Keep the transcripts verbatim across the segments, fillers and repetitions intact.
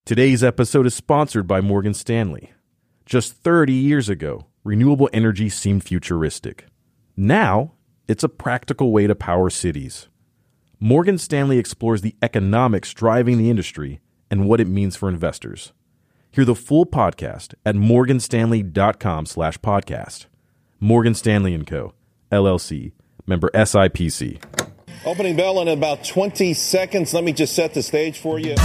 Today's episode is sponsored by Morgan Stanley. Just thirty years ago, renewable energy seemed futuristic. Now, it's a practical way to power cities. Morgan Stanley explores the economics driving the industry and what it means for investors. Hear the full podcast at morganstanley.com slash podcast. Morgan Stanley and Co., L L C, member S I P C. Opening bell in about twenty seconds. Let me just set the stage for you.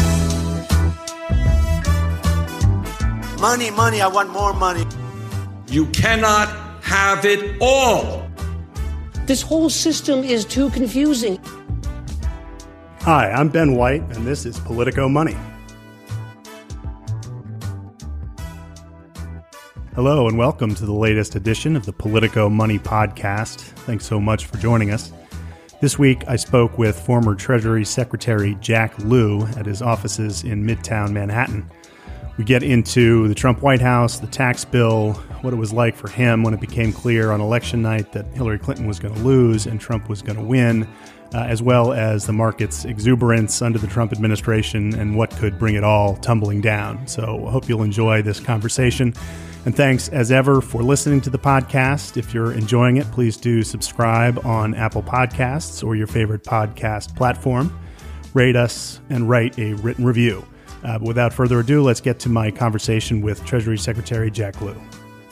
Money, money, I want more money. You cannot have it all. This whole system is too confusing. Hi, I'm Ben White, and this is Politico Money. Hello, and welcome to the latest edition of the Politico Money podcast. Thanks so much for joining us. This week, I spoke with former Treasury Secretary Jack Lew at his offices in Midtown Manhattan. We get into the Trump White House, the tax bill, what it was like for him when it became clear on election night that Hillary Clinton was going to lose and Trump was going to win, uh, as well as the market's exuberance under the Trump administration and what could bring it all tumbling down. So I hope you'll enjoy this conversation. And thanks, as ever, for listening to the podcast. If you're enjoying it, please do subscribe on Apple Podcasts or your favorite podcast platform. Rate us and write a written review. Uh, but without further ado, let's get to my conversation with Treasury Secretary Jack Lew.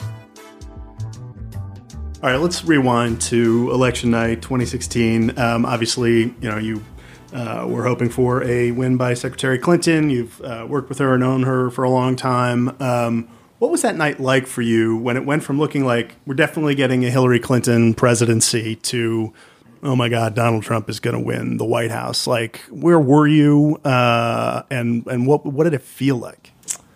All right, let's rewind to election night twenty sixteen. Um, obviously, you know, you uh, were hoping for a win by Secretary Clinton. You've uh, worked with her and known her for a long time. Um, what was that night like for you when it went from looking like we're definitely getting a Hillary Clinton presidency to, oh my God, Donald Trump is going to win the White House? Like, where were you, uh, and and what what did it feel like?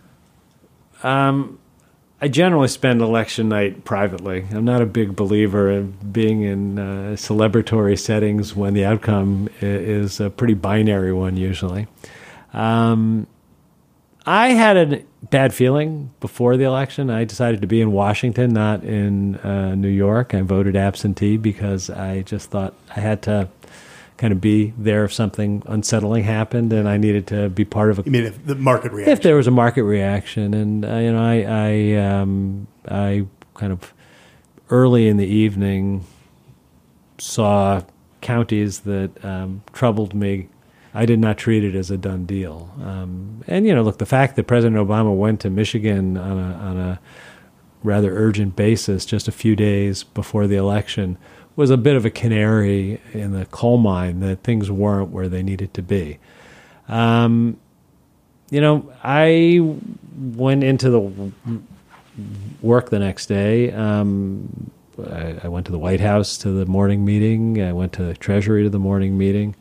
Um, I generally spend election night privately. I'm not a big believer in being in uh, celebratory settings when the outcome is a pretty binary one usually. Um, I had a bad feeling before the election. I decided to be in Washington, not in uh, New York. I voted absentee because I just thought I had to kind of be there if something unsettling happened, and I needed to be part of a. You mean if the market reaction? If there was a market reaction, and uh, you know, I I, um, I kind of early in the evening saw counties that um, troubled me. I did not treat it as a done deal. Um, and, you know, look, the fact that President Obama went to Michigan on a, on a rather urgent basis just a few days before the election was a bit of a canary in the coal mine that things weren't where they needed to be. Um, you know, I went into the work the next day. Um, I, I went to the White House to the morning meeting. I went to the Treasury to the morning meeting.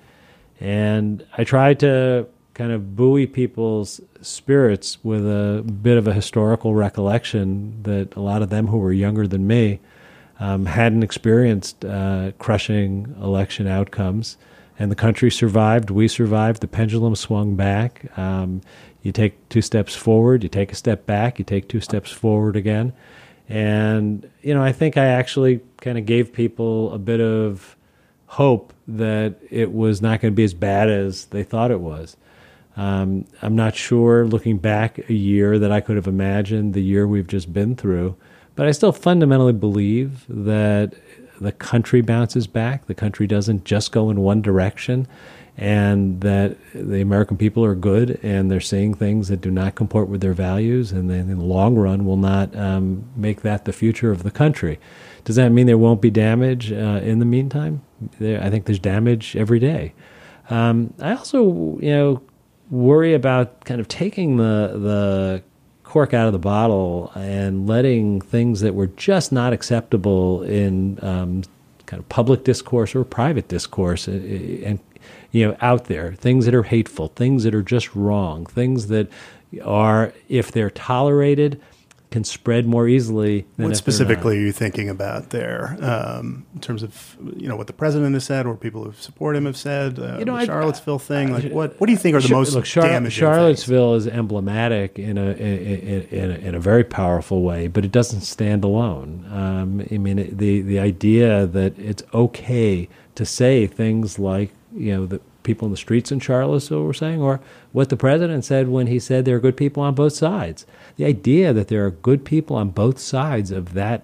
And I tried to kind of buoy people's spirits with a bit of a historical recollection that a lot of them who were younger than me um, hadn't experienced uh, crushing election outcomes. And the country survived. We survived. The pendulum swung back. Um, you take two steps forward, you take a step back, you take two steps forward again. And, you know, I think I actually kind of gave people a bit of hope that it was not going to be as bad as they thought it was. Um, I'm not sure, looking back a year, that I could have imagined the year we've just been through, but I still fundamentally believe that the country bounces back. The country doesn't just go in one direction, and that the American people are good, and they're seeing things that do not comport with their values, and then in the long run will not um, make that the future of the country. Does that mean there won't be damage uh, in the meantime? There, I think there's damage every day. Um, I also, you know, worry about kind of taking the the cork out of the bottle and letting things that were just not acceptable in um, kind of public discourse or private discourse and, and you know out there, things that are hateful, things that are just wrong, things that are, if they're tolerated, can spread more easily than What if specifically are you thinking about there um, in terms of, you know, what the president has said or people who support him have said, uh, You know, the I- Charlottesville thing? I- Like, what, what do you think are the most Look, Char- damaging Charlottesville is emblematic in a in, in, a in a very powerful way, but it doesn't stand alone. Um, I mean, it, the the idea that it's okay to say things like, you know, that people in the streets in Charlottesville were saying, or what the president said when he said there are good people on both sides. The idea that there are good people on both sides of that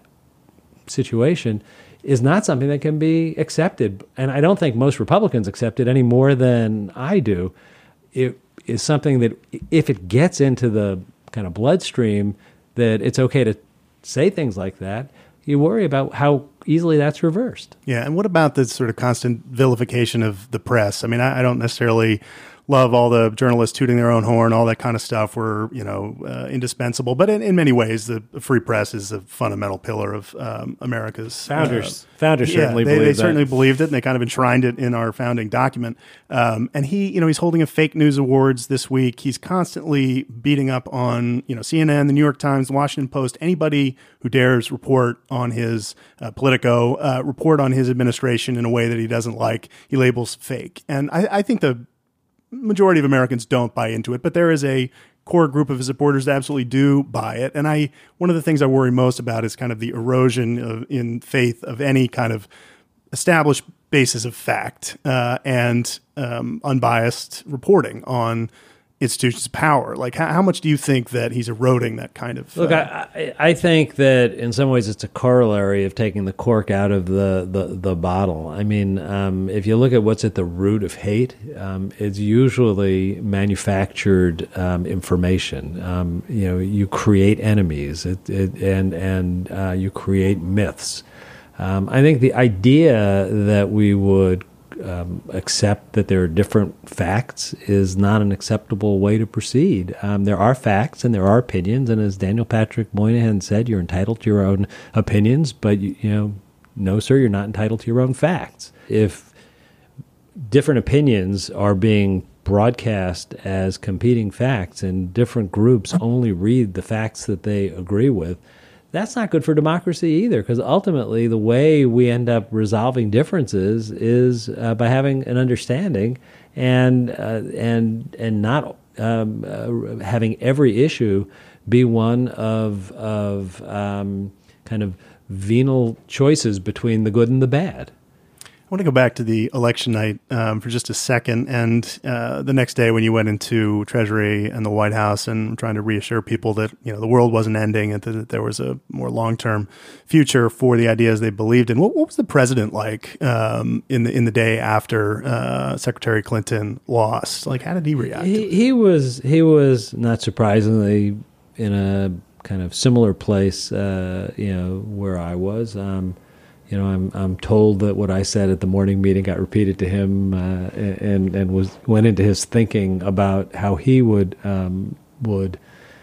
situation is not something that can be accepted. And I don't think most Republicans accept it any more than I do. It is something that if it gets into the kind of bloodstream, that it's okay to say things like that, you worry about how easily that's reversed. Yeah, and what about the sort of constant vilification of the press? I mean, I, I don't necessarily love all the journalists tooting their own horn, all that kind of stuff. We're, you know, uh, indispensable. But in, in many ways, the free press is a fundamental pillar of um, America's founders. Uh, founders yeah, certainly they, believe they that. certainly believed it, and they kind of enshrined it in our founding document. Um, and he, you know, he's holding a fake news awards this week. He's constantly beating up on, you know, C N N, the New York Times, the Washington Post, anybody who dares report on his uh, Politico, uh, report on his administration in a way that he doesn't like. He labels fake, and I, I think the majority of Americans don't buy into it, but there is a core group of his supporters that absolutely do buy it. And I, one of the things I worry most about is kind of the erosion of, in faith of any kind of established basis of fact uh, and um, unbiased reporting on institutions of power. Like, how, how much do you think that he's eroding that kind of? Look, uh, I, I think that in some ways it's a corollary of taking the cork out of the, the, the bottle. I mean, um, if you look at what's at the root of hate, um, it's usually manufactured um, information. Um, you know, you create enemies it, it, and, and uh, you create myths. Um, I think the idea that we would Um, accept that there are different facts is not an acceptable way to proceed. Um, there are facts and there are opinions, and as Daniel Patrick Moynihan said, you're entitled to your own opinions, but you, you know, no, sir, you're not entitled to your own facts. If different opinions are being broadcast as competing facts and different groups only read the facts that they agree with, that's not good for democracy either, because ultimately the way we end up resolving differences is uh, by having an understanding and uh, and and not um, uh, having every issue be one of of um, kind of venal choices between the good and the bad. I want to go back to the election night um, for just a second, and uh, the next day when you went into Treasury and the White House and trying to reassure people that, you know, the world wasn't ending and that there was a more long-term future for the ideas they believed in. What, what was the president like um, in the in the day after uh, Secretary Clinton lost? Like, how did he react? He, he was he was not surprisingly in a kind of similar place, uh, you know, where I was. Um, You know, I'm I'm told that what I said at the morning meeting got repeated to him, uh, and and was went into his thinking about how he would um, would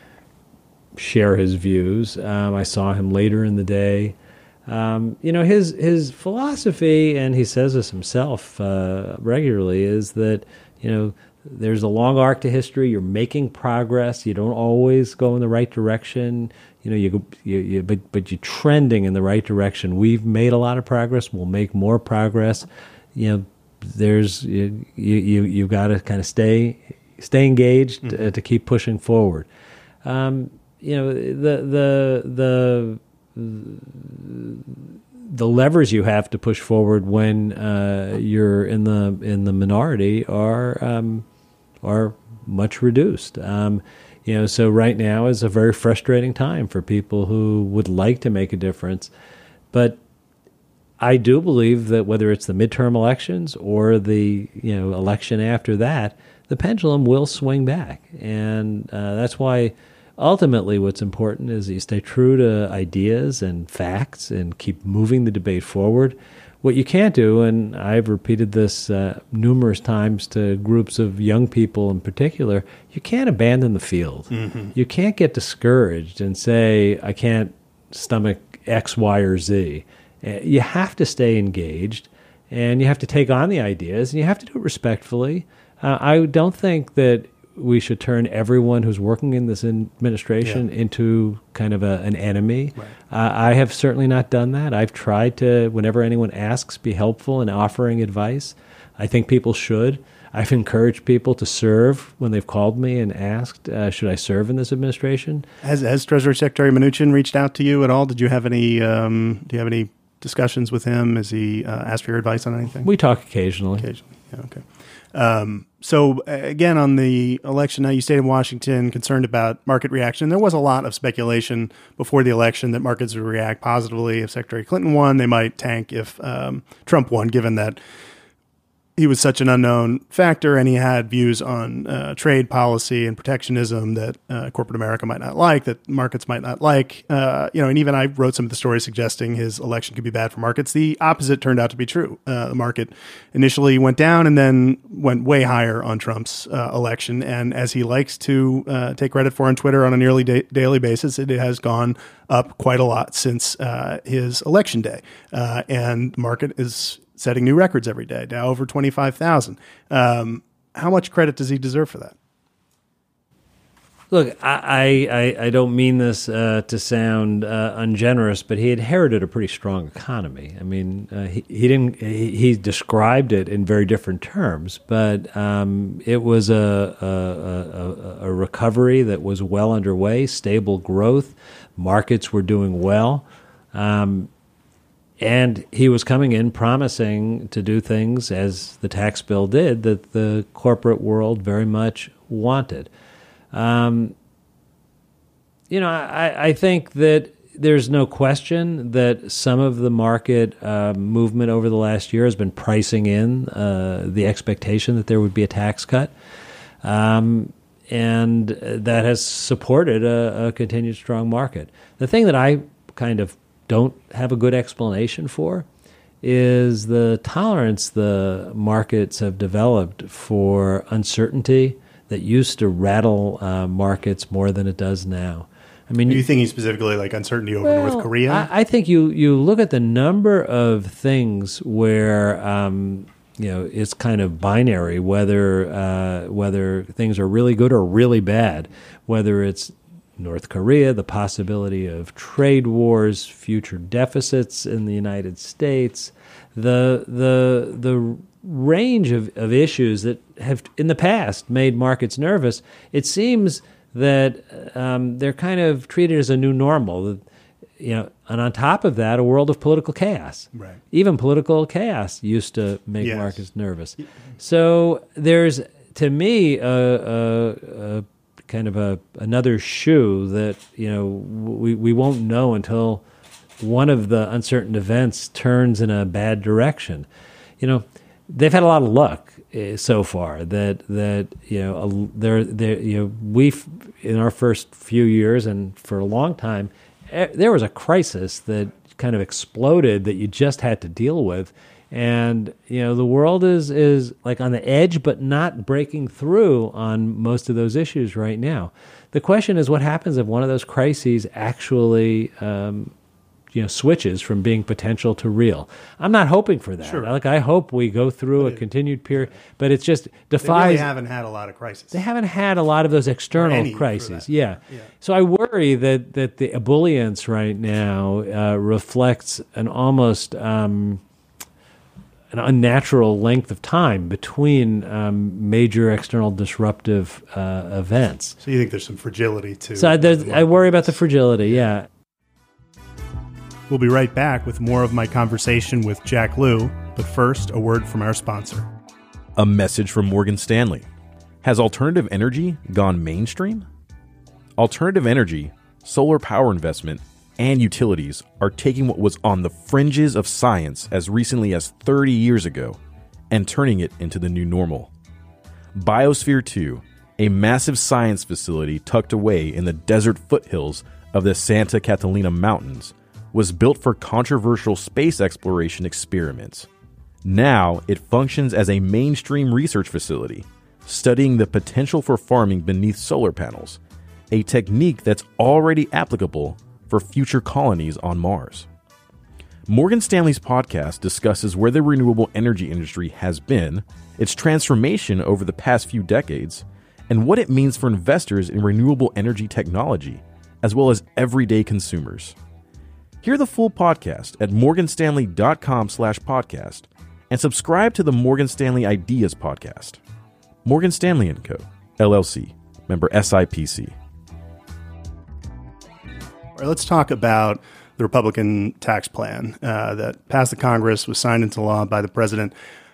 share his views. Um, I saw him later in the day. Um, you know, his his philosophy, and he says this himself uh, regularly, is that, you know, there's a long arc to history. You're making progress. You don't always go in the right direction. You know, you, you, you but but you're trending in the right direction. We've made a lot of progress. We'll make more progress. You know, there's you you you've got to kind of stay stay engaged mm-hmm. uh, to keep pushing forward. Um, you know, the the the the levers you have to push forward when uh, you're in the in the minority are um, are much reduced. Um, You know, so right now is a very frustrating time for people who would like to make a difference. But I do believe that whether it's the midterm elections or the, you know, election after that, the pendulum will swing back. And uh, that's why ultimately what's important is that you stay true to ideas and facts and keep moving the debate forward. What you can't do, and I've repeated this uh, numerous times to groups of young people in particular, you can't abandon the field. Mm-hmm. You can't get discouraged and say, I can't stomach X, Y, or Z. You have to stay engaged, and you have to take on the ideas, and you have to do it respectfully. Uh, I don't think that we should turn everyone who's working in this administration yeah. into kind of a, an enemy. Right. Uh, I have certainly not done that. I've tried to, whenever anyone asks, be helpful in offering advice. I think people should. I've encouraged people to serve when they've called me and asked, uh, should I serve in this administration? Has, has Treasury Secretary Mnuchin reached out to you at all? Did you have any, um, do you have any discussions with him? Has he uh, asked for your advice on anything? We talk occasionally. Occasionally. Okay. Um, so again, on the election, now you stayed in Washington, concerned about market reaction. There was a lot of speculation before the election that markets would react positively if Secretary Clinton won. They might tank if um, Trump won, given that he was such an unknown factor and he had views on uh, trade policy and protectionism that uh, corporate America might not like, that markets might not like. Uh, you know, and even I wrote some of the stories suggesting his election could be bad for markets. The opposite turned out to be true. Uh, the market initially went down and then went way higher on Trump's uh, election. And as he likes to uh, take credit for on Twitter on a nearly da- daily basis, it has gone up quite a lot since uh, his election day. Uh, and the market is setting new records every day, now over twenty-five thousand. Um, how much credit does he deserve for that? Look, I, I, I don't mean this uh, to sound uh, ungenerous, but he inherited a pretty strong economy. I mean, uh, he, he didn't. He, he described it in very different terms, but um, it was a, a, a, a recovery that was well underway, stable growth. Markets were doing well. Um, And he was coming in promising to do things, as the tax bill did, that the corporate world very much wanted. Um, you know, I, I think that there's no question that some of the market uh, movement over the last year has been pricing in uh, the expectation that there would be a tax cut. Um, and that has supported a, a continued strong market. The thing that I kind of don't have a good explanation for is the tolerance the markets have developed for uncertainty that used to rattle uh, markets more than it does now. I mean, are you thinking specifically like uncertainty over well, North Korea? I, I think you you look at the number of things where um, you know it's kind of binary, whether uh, whether things are really good or really bad, whether it's North Korea, the possibility of trade wars, future deficits in the United States, the the the range of, of issues that have in the past made markets nervous. It seems that um, they're kind of treated as a new normal. You know, and on top of that, a world of political chaos. Right. Even political chaos used to make yes. markets nervous. So there's, to me, a, a, a kind of a another shoe that you know we we won't know until one of the uncertain events turns in a bad direction. You know, they've had a lot of luck uh, so far. That that you know they're they you know we in our first few years and for a long time eh, there was a crisis that kind of exploded that you just had to deal with. And, you know, the world is, is like on the edge, but not breaking through on most of those issues right now. The question is what happens if one of those crises actually, um, you know, switches from being potential to real. I'm not hoping for that. Sure. Like, I hope we go through but a it, continued period, but it's just defies. They really haven't had a lot of crises. They haven't had a lot of those external crises. Yeah. yeah. So I worry that, that the ebullience right now uh, reflects an almost... Um, an unnatural length of time between um, major external disruptive uh, events. So you think there's some fragility too? So I, I worry about the fragility, yeah. We'll be right back with more of my conversation with Jack Lew, but first, a word from our sponsor. A message from Morgan Stanley. Has alternative energy gone mainstream? Alternative energy, solar power investment, and utilities are taking what was on the fringes of science as recently as thirty years ago and turning it into the new normal. Biosphere two, a massive science facility tucked away in the desert foothills of the Santa Catalina Mountains, was built for controversial space exploration experiments. Now it functions as a mainstream research facility, studying the potential for farming beneath solar panels, a technique that's already applicable for future colonies on Mars. Morgan Stanley's podcast discusses where the renewable energy industry has been, its transformation over the past few decades, and what it means for investors in renewable energy technology, as well as everyday consumers. Hear the full podcast at morganstanley.com slash podcast and subscribe to the Morgan Stanley Ideas podcast. Morgan Stanley and Co., L L C, member S I P C. All right, let's talk about the Republican tax plan uh, that passed the Congress, was signed into law by the president.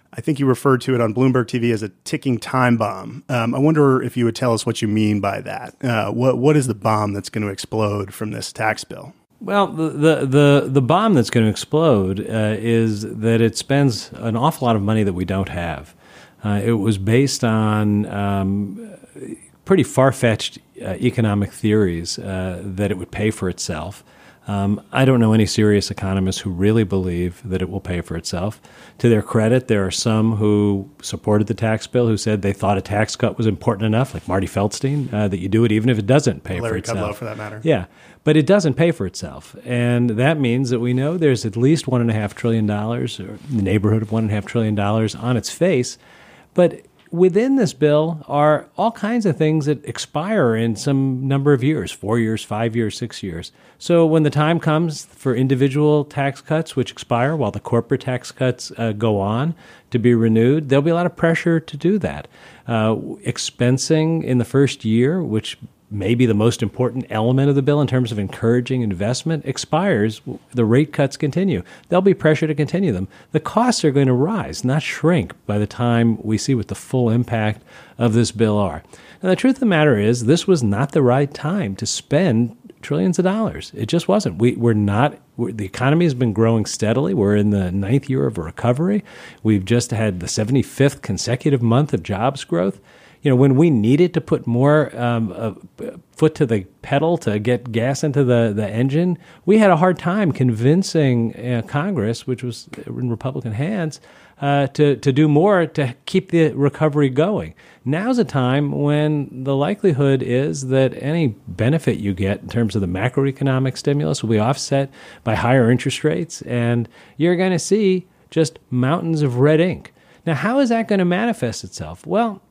I think you referred to it on Bloomberg T V as a ticking time bomb. Um, I wonder if you would tell us what you mean by that. Uh, what What is the bomb that's going to explode from this tax bill? Well, the, the, the, the bomb that's going to explode uh, is that it spends an awful lot of money that we don't have. Uh, it was based on um, pretty far-fetched uh, economic theories uh, that it would pay for itself. Um, I don't know any serious economists who really believe that it will pay for itself. To their credit, there are some who supported the tax bill who said they thought a tax cut was important enough, like Marty Feldstein, uh, that you do it even if it doesn't pay Larry for itself. Kudlow, for that matter. Yeah, but it doesn't pay for itself. And that means that we know there's at least one point five trillion dollars, or in the neighborhood of one point five trillion dollars on its face. But within this bill are all kinds of things that expire in some number of years, four years, five years, six years. So when the time comes for individual tax cuts, which expire while the corporate tax cuts uh, go on to be renewed, there'll be a lot of pressure to do that. Uh, expensing in the first year, which may be the most important element of the bill in terms of encouraging investment, expires. The rate cuts continue. There'll be pressure to continue them. The costs are going to rise, not shrink, by the time we see what the full impact of this bill are. Now, the truth of the matter is this was not the right time to spend trillions of dollars. It just wasn't. We, we're not. We're, the economy has been growing steadily. We're in the ninth year of a recovery. We've just had the seventy-fifth consecutive month of jobs growth. You know, when we needed to put more um, uh, foot to the pedal to get gas into the, the engine, we had a hard time convincing uh, Congress, which was in Republican hands, uh, to, to do more to keep the recovery going. Now's a time when the likelihood is that any benefit you get in terms of the macroeconomic stimulus will be offset by higher interest rates, and you're going to see just mountains of red ink. Now, how is that going to manifest itself? Well,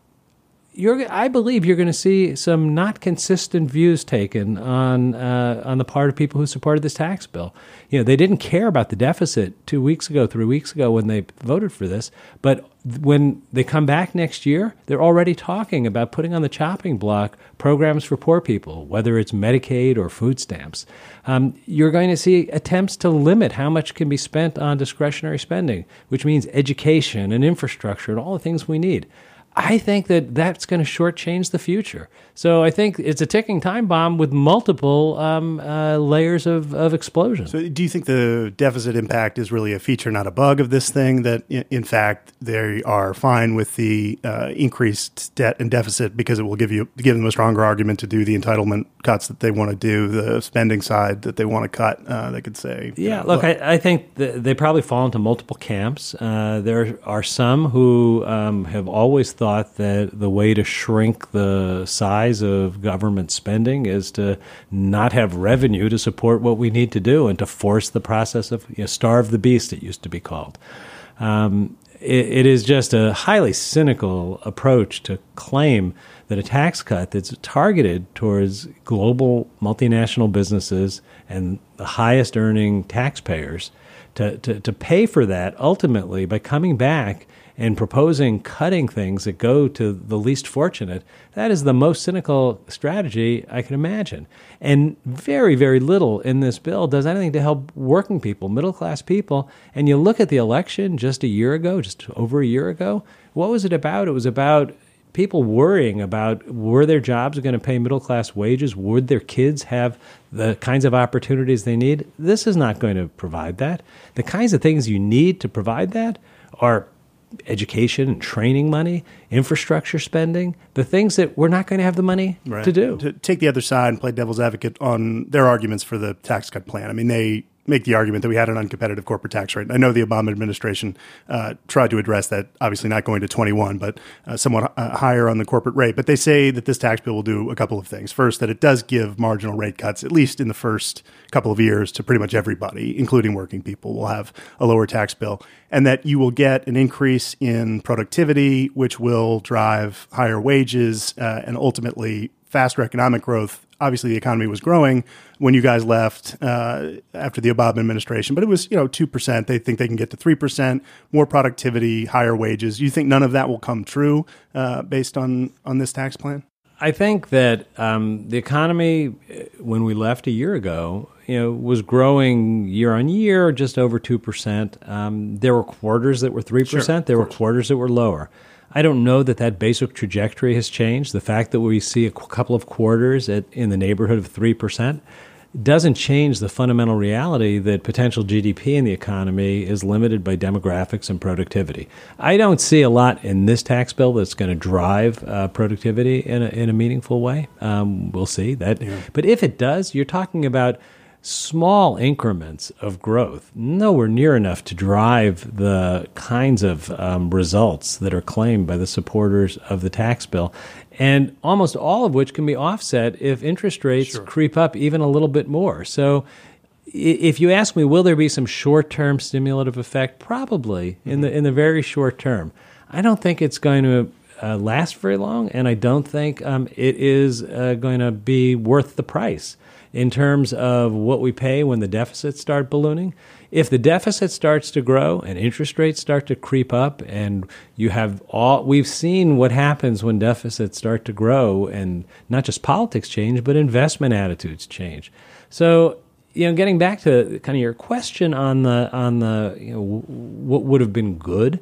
You're, I believe you're going to see some not consistent views taken on uh, on the part of people who supported this tax bill. You know, they didn't care about the deficit two weeks ago, three weeks ago when they voted for this, but when they come back next year, they're already talking about putting on the chopping block programs for poor people, whether it's Medicaid or food stamps. Um, you're going to see attempts to limit how much can be spent on discretionary spending, which means education and infrastructure and all the things we need. I think that that's going to shortchange the future. So I think it's a ticking time bomb with multiple um, uh, layers of, of explosion. So do you think the deficit impact is really a feature, not a bug of this thing, that in, in fact they are fine with the uh, increased debt and deficit because it will give you give them a stronger argument to do the entitlement cuts that they want to do, the spending side that they want to cut? Uh, they could say, yeah, uh, look, I, I think th- they probably fall into multiple camps. Uh, there are some who um, have always thought that the way to shrink the size of government spending is to not have revenue to support what we need to do and to force the process of, you know, starve the beast, it used to be called. Um, it, it is just a highly cynical approach to claim that a tax cut that's targeted towards global multinational businesses and the highest earning taxpayers to, to, to pay for that ultimately by coming back and proposing cutting things that go to the least fortunate, that is the most cynical strategy I can imagine. And very, very little in this bill does anything to help working people, middle-class people. And you look at the election just a year ago, just over a year ago, what was it about? It was about people worrying about, were their jobs going to pay middle-class wages? Would their kids have the kinds of opportunities they need? This is not going to provide that. The kinds of things you need to provide that are education and training money, infrastructure spending, the things that we're not going to have the money right. to do. To take the other side and play devil's advocate on their arguments for the tax cut plan. I mean, they make the argument that we had an uncompetitive corporate tax rate. I know the Obama administration uh, tried to address that, obviously not going to twenty-one, but uh, somewhat uh, higher on the corporate rate. But they say that this tax bill will do a couple of things. First, that it does give marginal rate cuts, at least in the first couple of years, to pretty much everybody, including working people, will have a lower tax bill. And that you will get an increase in productivity, which will drive higher wages uh, and ultimately faster economic growth. Obviously, the economy was growing when you guys left uh, after the Obama administration, but it was, you know, two percent. They think they can get to three percent, more productivity, higher wages. You think none of that will come true uh, based on, on this tax plan? I think that um, the economy, when we left a year ago, you know, was growing year on year, just over two percent. Um, there were quarters that were three percent. Sure, there were quarters that were lower. I don't know that that basic trajectory has changed. The fact that we see a couple of quarters at, in the neighborhood of three percent doesn't change the fundamental reality that potential G D P in the economy is limited by demographics and productivity. I don't see a lot in this tax bill that's going to drive uh, productivity in a, in a meaningful way. Um, we'll see that. Yeah. But if it does, you're talking about small increments of growth, nowhere near enough to drive the kinds of um, results that are claimed by the supporters of the tax bill, and almost all of which can be offset if interest rates sure. creep up even a little bit more. So if you ask me, will there be some short-term stimulative effect? Probably, mm-hmm. in the in the very short term. I don't think it's going to uh, last very long, and I don't think um, it is uh, going to be worth the price in terms of what we pay when the deficits start ballooning. If the deficit starts to grow and interest rates start to creep up, and you have all, we've seen what happens when deficits start to grow, and not just politics change, but investment attitudes change. So, you know, getting back to kind of your question on the on the you know what would have been good,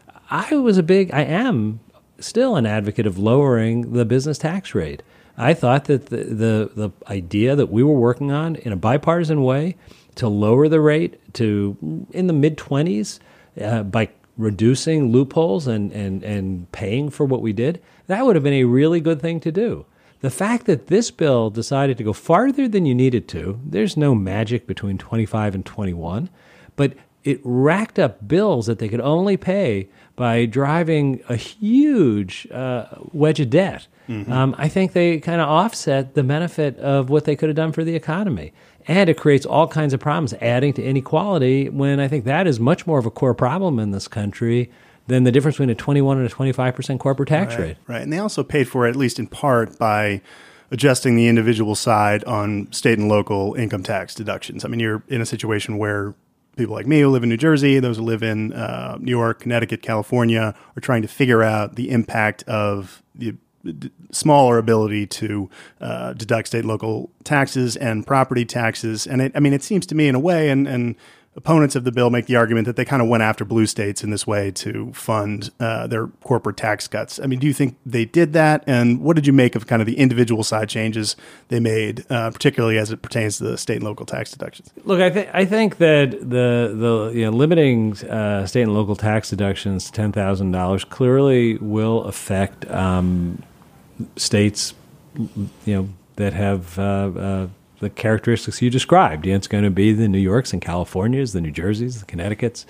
I was a big, I am still an advocate of lowering the business tax rate. I thought that the, the the idea that we were working on in a bipartisan way to lower the rate to in the mid-twenties uh, by reducing loopholes and, and, and paying for what we did, that would have been a really good thing to do. The fact that this bill decided to go farther than you needed to, there's no magic between twenty-five and twenty-one, but it racked up bills that they could only pay by driving a huge uh, wedge of debt. Mm-hmm. Um, I think they kind of offset the benefit of what they could have done for the economy. And it creates all kinds of problems, adding to inequality, when I think that is much more of a core problem in this country than the difference between a twenty-one and a twenty-five percent corporate tax right, rate. Right. And they also paid for it, at least in part, by adjusting the individual side on state and local income tax deductions. I mean, you're in a situation where people like me who live in New Jersey, those who live in uh, New York, Connecticut, California, are trying to figure out the impact of the d- smaller ability to uh, deduct state and local taxes and property taxes. And it, I mean, it seems to me in a way, and, and opponents of the bill make the argument that they kind of went after blue states in this way to fund uh, their corporate tax cuts. I mean, do you think they did that? And what did you make of kind of the individual side changes they made, uh, particularly as it pertains to the state and local tax deductions? Look, I think I think that the the you know, limiting uh, state and local tax deductions to ten thousand dollars clearly will affect um, states, you know, that have. Uh, uh, the characteristics you described. You know, it's going to be the New Yorks and Californias, the New Jerseys, the Connecticut's.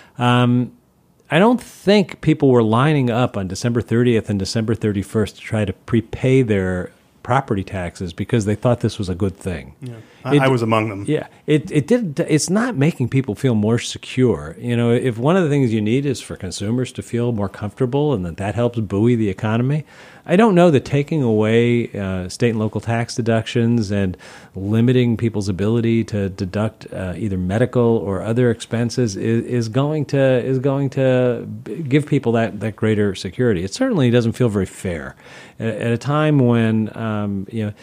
Um, I don't think people were lining up on December thirtieth and December thirty-first to try to prepay their property taxes because they thought this was a good thing. Yeah. I, it, I was among them. Yeah, it it did. It's not making people feel more secure. You know, if one of the things you need is for consumers to feel more comfortable, and that that helps buoy the economy, I don't know that taking away uh, state and local tax deductions and limiting people's ability to deduct uh, either medical or other expenses is, is going to is going to give people that, that greater security. It certainly doesn't feel very fair at, at a time when um, you know.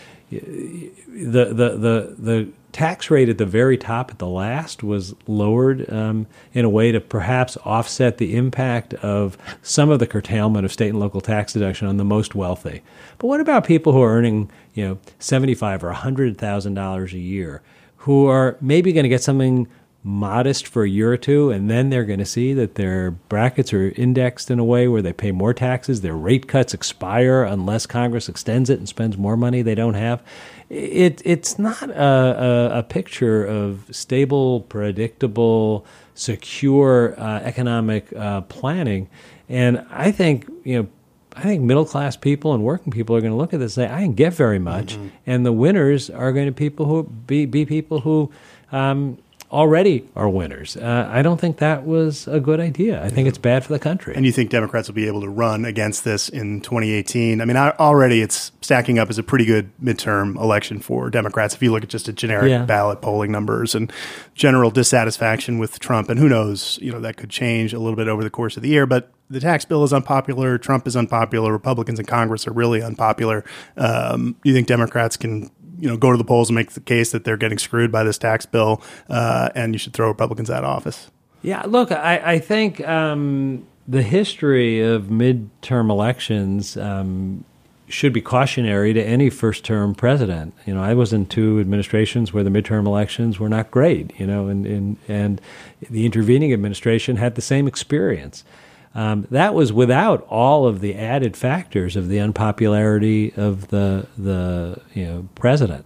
The, the the the tax rate at the very top at the last was lowered um, in a way to perhaps offset the impact of some of the curtailment of state and local tax deduction on the most wealthy. But what about people who are earning, you know, seventy-five or a hundred thousand dollars a year, who are maybe going to get something modest for a year or two, and then they're going to see that their brackets are indexed in a way where they pay more taxes, their rate cuts expire unless Congress extends it and spends more money they don't have. It It's not a, a, a picture of stable, predictable, secure uh, economic uh, planning. And I think, you know, I think middle-class people and working people are going to look at this and say, I didn't get very much. Mm-hmm. And the winners are going to people who be, be people who um, already are winners. Uh, I don't think that was a good idea. I think it's bad for the country. And you think Democrats will be able to run against this in twenty eighteen? I mean, I, already it's stacking up as a pretty good midterm election for Democrats if you look at just a generic yeah. ballot polling numbers and general dissatisfaction with Trump. And who knows, you know, that could change a little bit over the course of the year. But the tax bill is unpopular, Trump is unpopular, Republicans in Congress are really unpopular. Um, do you think Democrats can, you know, go to the polls and make the case that they're getting screwed by this tax bill, uh, and you should throw Republicans out of office? Yeah, look, I, I think um, the history of midterm elections um, should be cautionary to any first-term president. You know, I was in two administrations where the midterm elections were not great, you know, and, and, and the intervening administration had the same experience. Um, that was without all of the added factors of the unpopularity of the, the you know, president.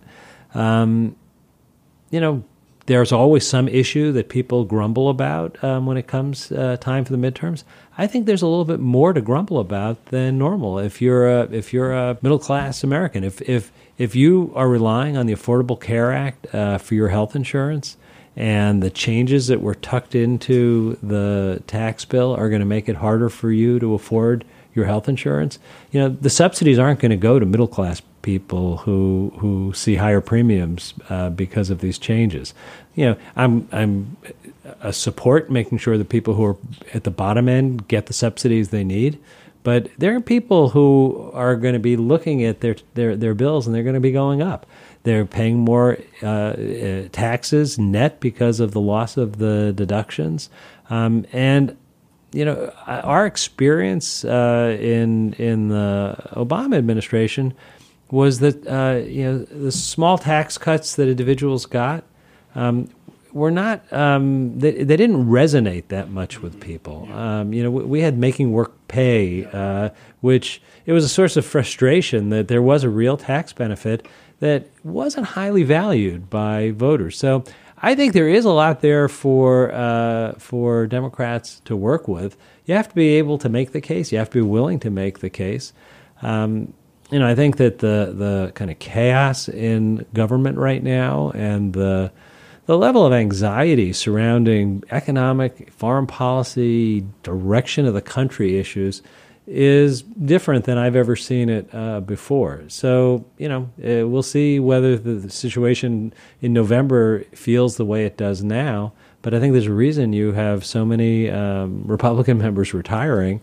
Um, you know, there's always some issue that people grumble about um, when it comes uh, time for the midterms. I think there's a little bit more to grumble about than normal. If you're a if you're a middle class American, if if if you are relying on the Affordable Care Act uh, for your health insurance, and the changes that were tucked into the tax bill are going to make it harder for you to afford your health insurance, you know, the subsidies aren't going to go to middle class people who who see higher premiums uh, because of these changes. You know, I'm I'm a support making sure that people who are at the bottom end get the subsidies they need, but there are people who are going to be looking at their their their bills and they're going to be going up. They're paying more uh, taxes net because of the loss of the deductions, um, and you know, our experience uh, in in the Obama administration was that uh, you know the small tax cuts that individuals got um, were not um, they, they didn't resonate that much with people. Um, you know, we, we had Making Work Pay, uh, which it was a source of frustration that there was a real tax benefit that wasn't highly valued by voters. So I think there is a lot there for uh, for Democrats to work with. You have to be able to make the case. You have to be willing to make the case. Um, you know, I think that the the kind of chaos in government right now and the the level of anxiety surrounding economic, foreign policy, direction of the country issues is different than I've ever seen it uh, before. So, you know, uh, we'll see whether the, the situation in November feels the way it does now. But I think there's a reason you have so many um, Republican members retiring,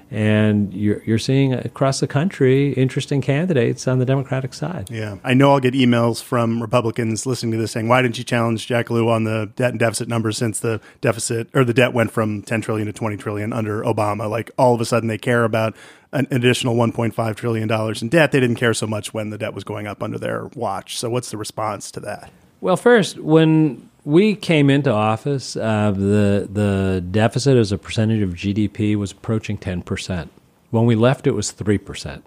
and you're, you're seeing across the country interesting candidates on the Democratic side. Yeah. I know I'll get emails from Republicans listening to this saying, why didn't you challenge Jack Lew on the debt and deficit numbers since the deficit or the debt went from ten trillion dollars to twenty trillion dollars under Obama? Like all of a sudden they care about an additional one point five trillion dollars in debt. They didn't care so much when the debt was going up under their watch. So what's the response to that? Well, first, when we came into office, uh, the the deficit as a percentage of G D P was approaching ten percent. When we left, it was three percent.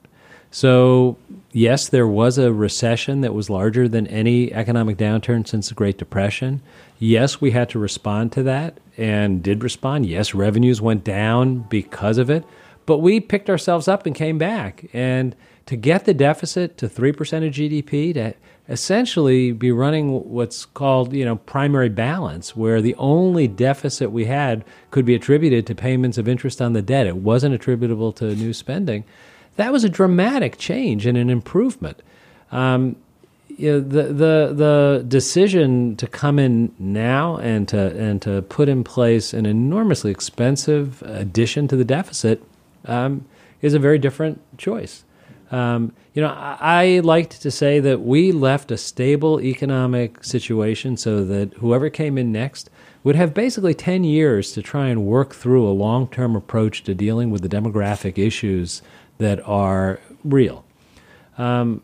So, yes, there was a recession that was larger than any economic downturn since the Great Depression. Yes, we had to respond to that and did respond. Yes, revenues went down because of it. But we picked ourselves up and came back. And to get the deficit to three percent of G D P, to essentially be running what's called, you know, primary balance, where the only deficit we had could be attributed to payments of interest on the debt. It wasn't attributable to new spending. That was a dramatic change and an improvement. Um, you know, the the the decision to come in now and to and to put in place an enormously expensive addition to the deficit um, is a very different choice. Um, you know, I, I liked to say that we left a stable economic situation so that whoever came in next would have basically ten years to try and work through a long-term approach to dealing with the demographic issues that are real. Um,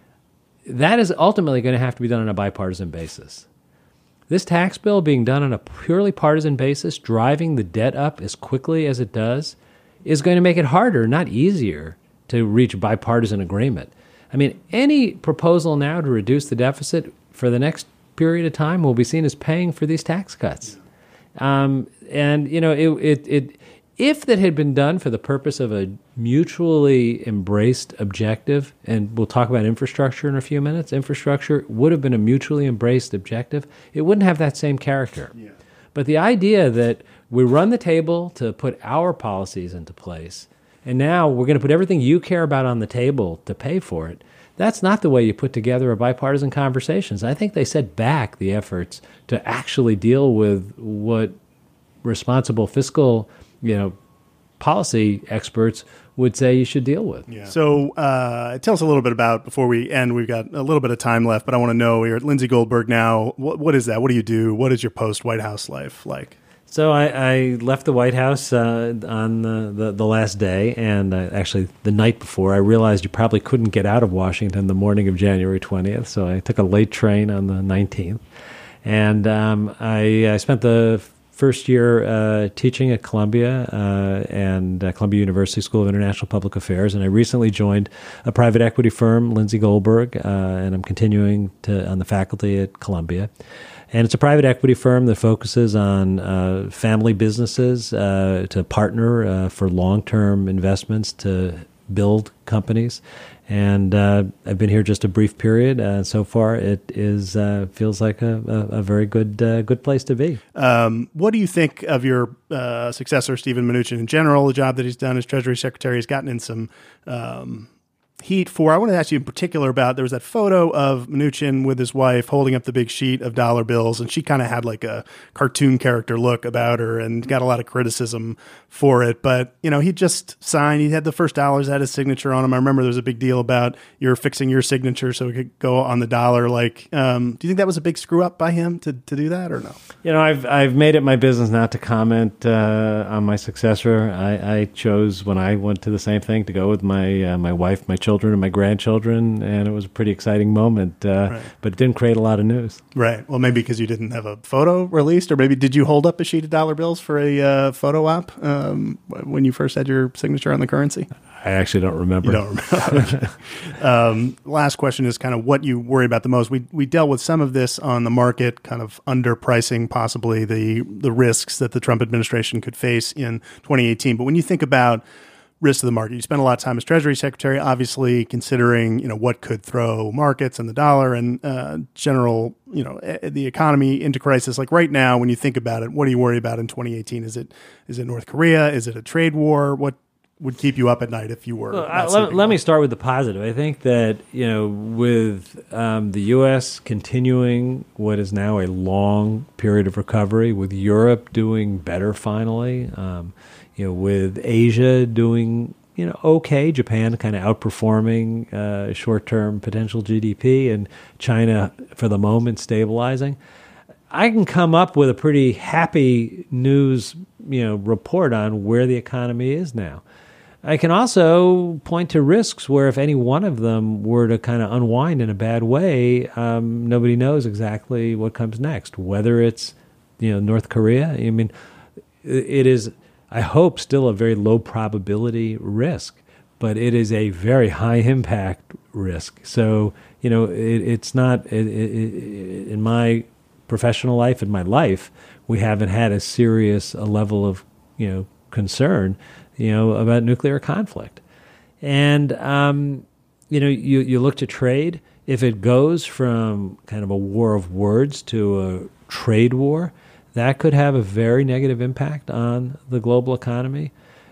that is ultimately going to have to be done on a bipartisan basis. This tax bill being done on a purely partisan basis, driving the debt up as quickly as it does, is going to make it harder, not easier, to reach bipartisan agreement. I mean, any proposal now to reduce the deficit for the next period of time will be seen as paying for these tax cuts. Um, and, you know, it, it, it, if that had been done for the purpose of a mutually embraced objective, and we'll talk about infrastructure in a few minutes, infrastructure would have been a mutually embraced objective, it wouldn't have that same character. Yeah. But the idea that we run the table to put our policies into place, and now we're going to put everything you care about on the table to pay for it, that's not the way you put together a bipartisan conversations. I think they set back the efforts to actually deal with what responsible fiscal, you know, policy experts would say you should deal with. Yeah. So uh, tell us a little bit about, before we end, we've got a little bit of time left, but I want to know, you're at Lindsay Goldberg now. What, what is that? What do you do? What is your post-White House life like? So I, I left the White House uh, on the, the, the last day, and uh, actually the night before, I realized you probably couldn't get out of Washington the morning of January twentieth, so I took a late train on the nineteenth. And um, I, I spent the first year uh, teaching at Columbia uh, and uh, Columbia University School of International Public Affairs, and I recently joined a private equity firm, Lindsay Goldberg, uh, and I'm continuing to on the faculty at Columbia. And it's a private equity firm that focuses on uh, family businesses uh, to partner uh, for long-term investments to build companies. And uh, I've been here just a brief period. Uh, so far, it is uh, feels like a, a, a very good uh, good place to be. Um, what do you think of your uh, successor, Steven Mnuchin, in general? The job that he's done as Treasury Secretary has gotten in some um, heat for. I want to ask you in particular about, there was that photo of Mnuchin with his wife holding up the big sheet of dollar bills, and she kind of had like a cartoon character look about her and got a lot of criticism for it. But, you know, he just signed, he had the first dollars, had his signature on them. I remember there was a big deal about you're fixing your signature so it could go on the dollar. Like, um, do you think that was a big screw up by him to, to do that, or no? You know, I've I've made it my business not to comment uh, on my successor. I, I chose, when I went to the same thing, to go with my uh, my wife, my children, and my grandchildren, and it was a pretty exciting moment, uh, right. But it didn't create a lot of news. Right. Well, maybe because you didn't have a photo released, or maybe did you hold up a sheet of dollar bills for a uh, photo op um, when you first had your signature on the currency? I actually don't remember. You don't remember. um, last question is kind of what you worry about the most. We we dealt with some of this on the market, kind of underpricing possibly the the risks that the Trump administration could face in twenty eighteen. But when you think about risk to the market, you spent a lot of time as Treasury Secretary, obviously considering, you know, what could throw markets and the dollar and uh, general, you know, the economy into crisis. Like right now, when you think about it, what do you worry about in twenty eighteen? Is it is it North Korea? Is it a trade war? What would keep you up at night if you were? Well, I, let, let me start with the positive. I think that, you know, with um, the U S continuing what is now a long period of recovery, with Europe doing better finally, um, you know, with Asia doing, you know, okay, Japan kind of outperforming uh, short-term potential G D P, and China for the moment stabilizing, I can come up with a pretty happy news, you know, report on where the economy is now. I can also point to risks where if any one of them were to kind of unwind in a bad way, um, nobody knows exactly what comes next. Whether it's, you know, North Korea, I mean, it is, I hope, still a very low probability risk, but it is a very high impact risk. So, you know, it, it's not, it, it, in my professional life, in my life, we haven't had a serious a level of, you know, concern, you know, about nuclear conflict. And, um, you know, you, you look to trade. If it goes from kind of a war of words to a trade war, that could have a very negative impact on the global economy.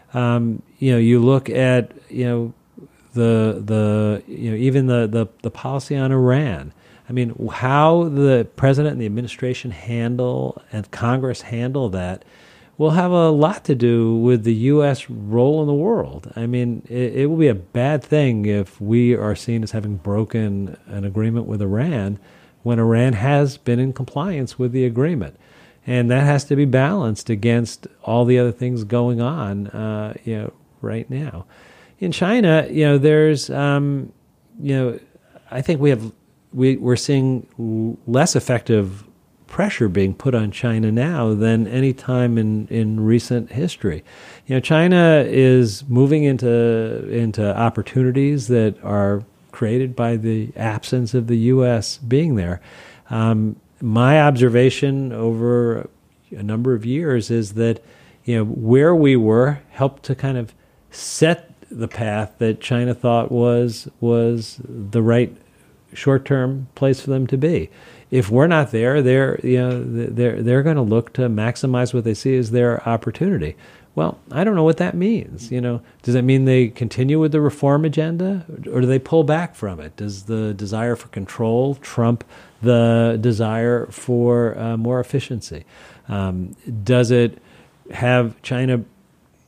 Um, you know, you look at, you know, the, the you know, even the, the, the policy on Iran. I mean, how the president and the administration handle and Congress handle that will have a lot to do with the U S role in the world. I mean, it, it will be a bad thing if we are seen as having broken an agreement with Iran when Iran has been in compliance with the agreement. And that has to be balanced against all the other things going on, uh, you know, right now. In China, you know, there's, um, you know, I think we have, we, we're seeing less effective pressure being put on China now than any time in, in recent history. You know, China is moving into into opportunities that are created by the absence of the U S being there. Um, my observation over a number of years is that, you know, where we were helped to kind of set the path that China thought was was the right short-term place for them to be. If we're not there, they're you know they're they're going to look to maximize what they see as their opportunity. Well, I don't know what that means. You know, does that mean they continue with the reform agenda, or do they pull back from it? Does the desire for control trump the desire for uh, more efficiency? Um, does it have China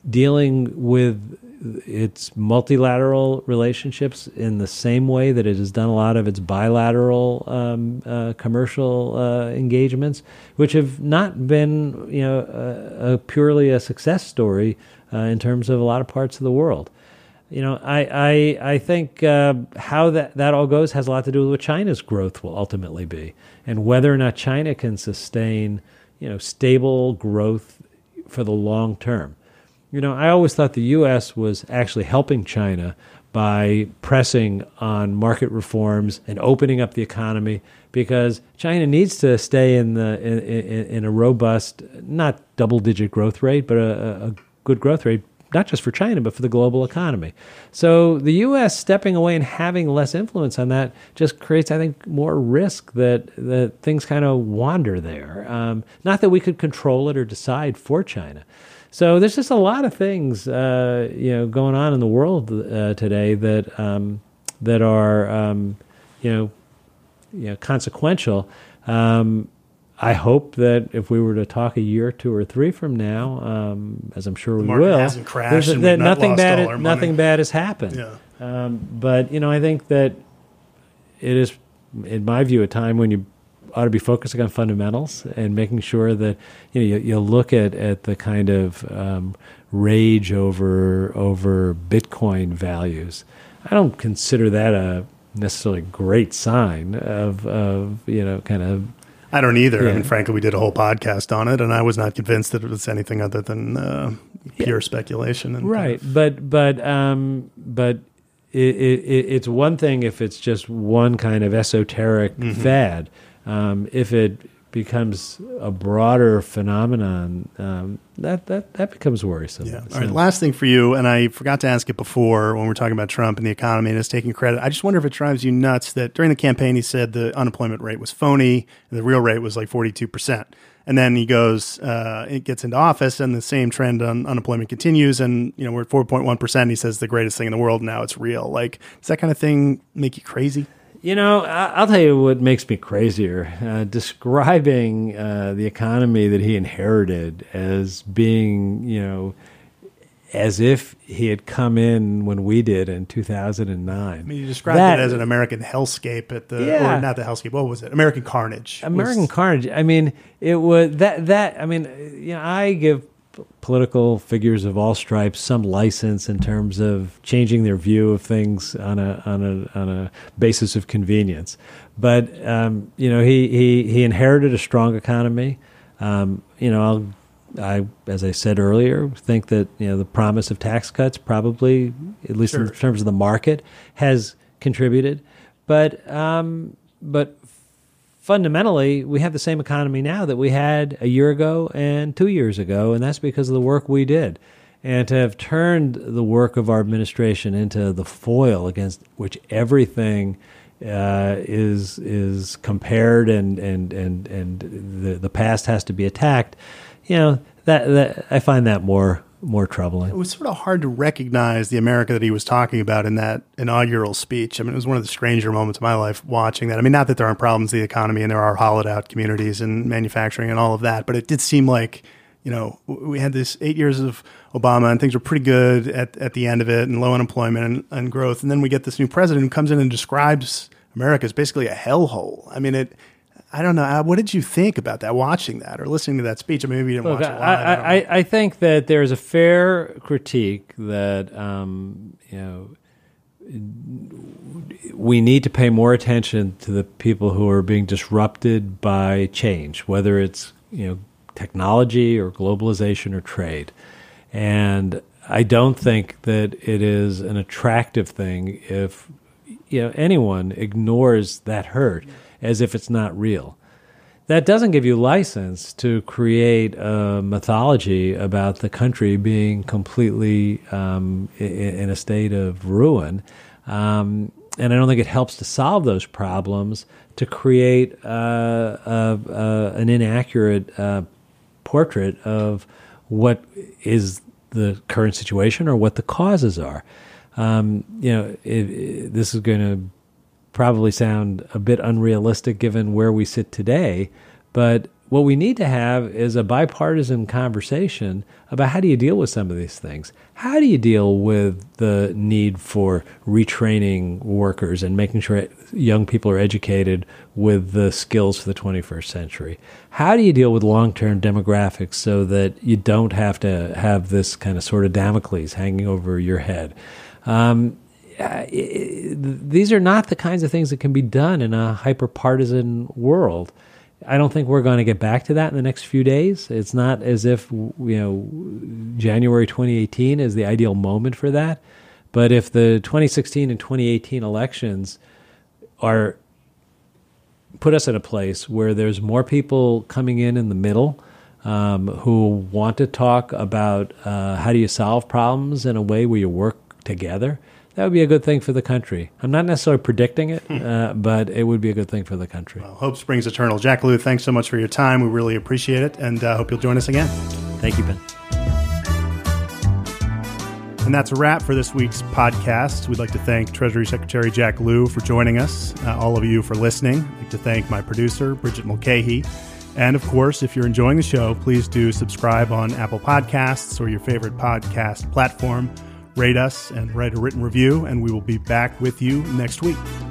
dealing with its multilateral relationships in the same way that it has done a lot of its bilateral um, uh, commercial uh, engagements, which have not been, you know, a, a purely a success story uh, in terms of a lot of parts of the world. You know, I I, I think uh, how that, that all goes has a lot to do with what China's growth will ultimately be, and whether or not China can sustain, you know, stable growth for the long term. You know, I always thought the U S was actually helping China by pressing on market reforms and opening up the economy, because China needs to stay in the in, in, in a robust, not double-digit growth rate, but a, a good growth rate, not just for China, but for the global economy. So the U S stepping away and having less influence on that just creates, I think, more risk that, that things kind of wander there. Um, not that we could control it or decide for China. So there's just a lot of things, uh, you know, going on in the world uh, today that um, that are, um, you know, you know, consequential. Um, I hope that if we were to talk a year, two or three from now, um, as I'm sure we market will, hasn't crashed and that we've not nothing lost bad, all our money. nothing bad has happened. Yeah. Um, but you know, I think that it is, in my view, a time when you ought to be focusing on fundamentals and making sure that, you know, you, you look at, at the kind of um, rage over over Bitcoin values. I don't consider that a necessarily great sign of, of you know, kind of. I don't either. Yeah. I mean, frankly, we did a whole podcast on it, and I was not convinced that it was anything other than uh, pure Yeah. speculation. And Right, kind of, but but um, but it, it, it's one thing if it's just one kind of esoteric Mm-hmm. fad. Um, if it becomes a broader phenomenon, um, that, that, that becomes worrisome. yeah. So- All right. Last thing for you, and I forgot to ask it before when we were talking about Trump and the economy and us taking credit. I just wonder if it drives you nuts that during the campaign he said the unemployment rate was phony and the real rate was like forty-two percent. And then he goes, uh, it gets into office, and the same trend on unemployment continues. And, you know, we're at four point one percent. He says the greatest thing in the world. Now it's real. Like, does that kind of thing make you crazy? You know, I- I'll tell you what makes me crazier. Uh, describing uh, the economy that he inherited as being, you know, as if he had come in when we did in two thousand nine. I mean, you described That- it as an American hellscape at the, Yeah. or not the hellscape. What was it? American Carnage. American Was- Carnage. I mean, it was that that. I mean, you know, I give p- political figures of all stripes some license in terms of changing their view of things on a on a on a basis of convenience. But um, you know, he he he inherited a strong economy. Um, you know, I'll. I, as I said earlier, think that, you know, the promise of tax cuts probably, at least Sure. in terms of the market, has contributed. But um, but fundamentally, we have the same economy now that we had a year ago and two years ago, and that's because of the work we did. And to have turned the work of our administration into the foil against which everything uh, is is compared and and and and the the past has to be attacked. You know, that, that I find that more more troubling. It was sort of hard to recognize the America that he was talking about in that inaugural speech. I mean, it was one of the stranger moments of my life watching that. I mean, not that there aren't problems in the economy and there are hollowed out communities and manufacturing and all of that, but it did seem like, you know, we had this eight years of Obama and things were pretty good at, at the end of it and low unemployment and, and growth. And then we get this new president who comes in and describes America as basically a hellhole. I mean, it... I don't know. What did you think about that, watching that or listening to that speech? I mean, maybe you didn't Look, watch it live. I, I, don't I, know. I think that there's a fair critique that um, you know we need to pay more attention to the people who are being disrupted by change, whether it's, you know, technology or globalization or trade. And I don't think that it is an attractive thing if, you know, anyone ignores that hurt as if it's not real. That doesn't give you license to create a mythology about the country being completely um, in, in a state of ruin. Um, and I don't think it helps to solve those problems to create uh, a, a, an inaccurate uh, portrait of what is the current situation or what the causes are. Um, you know, it, it, this is going to probably sound a bit unrealistic given where we sit today, but what we need to have is a bipartisan conversation about how do you deal with some of these things. How do you deal with the need for retraining workers and making sure young people are educated with the skills for the twenty-first century? How do you deal with long-term demographics so that you don't have to have this kind of sort of Damocles hanging over your head? Um, these are not the kinds of things that can be done in a hyper-partisan world. I don't think we're going to get back to that in the next few days. It's not as if, you know, January twenty eighteen is the ideal moment for that. But if the twenty sixteen and twenty eighteen elections are put us in a place where there's more people coming in in the middle um, who want to talk about uh, how do you solve problems in a way where you work together, that would be a good thing for the country. I'm not necessarily predicting it, uh, but it would be a good thing for the country. Well, hope springs eternal. Jack Lew, thanks so much for your time. We really appreciate it, and uh, hope you'll join us again. Thank you, Ben. And that's a wrap for this week's podcast. We'd like to thank Treasury Secretary Jack Lew for joining us, uh, all of you for listening. I'd like to thank my producer, Bridget Mulcahy. And of course, if you're enjoying the show, please do subscribe on Apple Podcasts or your favorite podcast platform. Rate us and write a written review, and we will be back with you next week.